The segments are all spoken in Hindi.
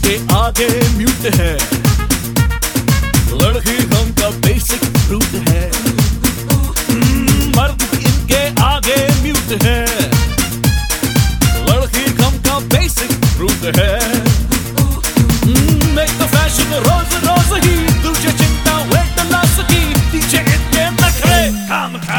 इनके आगे म्यूट है, लड़की गम का बेसिक फ्रूट है। मर्द इनके आगे म्यूट है, लड़की गम का बेसिक फ्रूट है। एक तो फैशन रोज रोज ही, तुझे चिंता वेट लॉस की, पीछे इतने नखरे काम खा।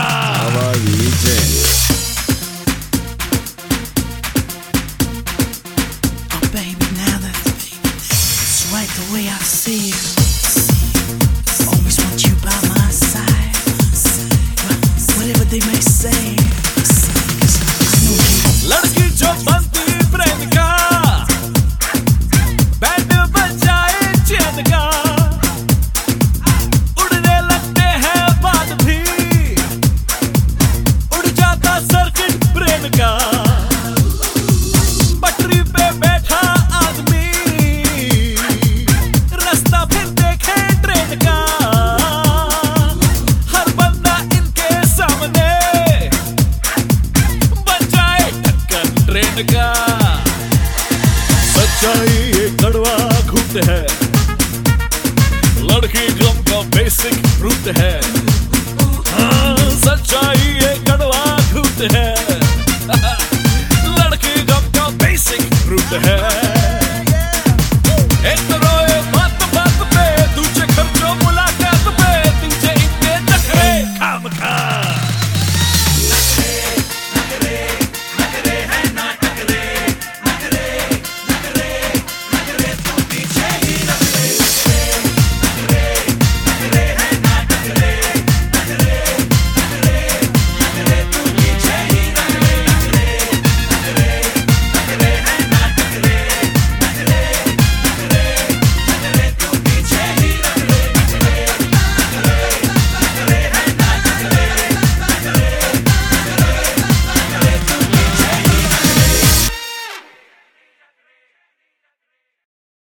Right the way I see you, always want you by my side, whatever they may say, 'cause I know you. लड़की जो बनती प्रेमिका, बैंड बजाए चैन का, उड़ने लगते हैं बाल भी, उड़ जाता सर्किट प्रेम का। पटरी पे बैठा आदमी, रास्ता फिर देखे ट्रेन का, हर बंदा इनके सामने बन जाए टक्कर ट्रेन का। सच्चाई एक कड़वा घूट है, लड़की गम का बेसिक फ्रूट है। सच्चाई एक कड़वा घूट है, लड़की गम का बेसिक फ्रूट है।